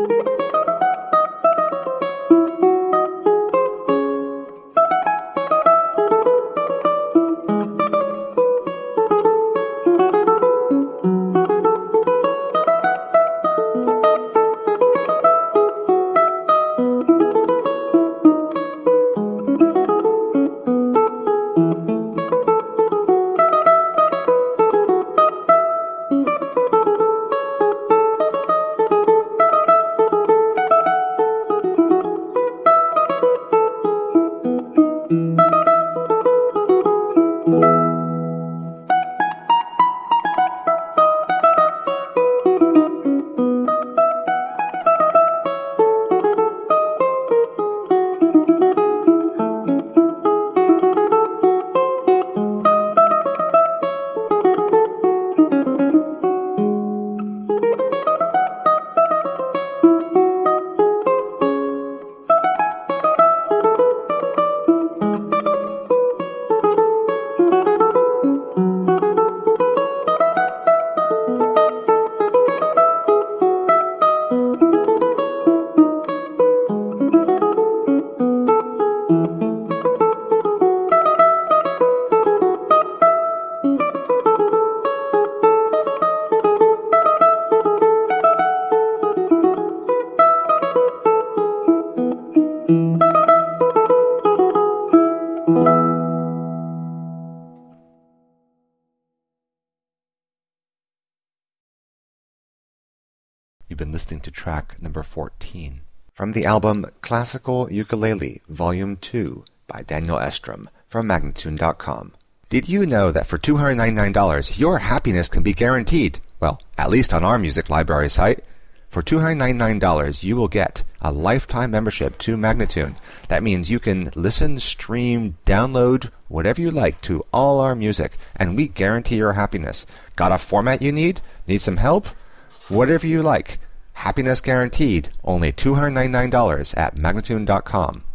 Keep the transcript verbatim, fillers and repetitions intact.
You've been listening to track number fourteen from the album Classical Ukulele Volume two by Daniel Estrom from Magnatune dot com. Did you know that for two hundred ninety-nine dollars your happiness can be guaranteed? Well, at least on our music library site. For two hundred ninety-nine dollars you will get a lifetime membership to Magnatune. That means you can listen, stream, download, whatever you like to all our music, and we guarantee your happiness. Got a format you need? Need some help? Whatever you like. Happiness guaranteed. Only two hundred ninety-nine dollars at Magnatune dot com.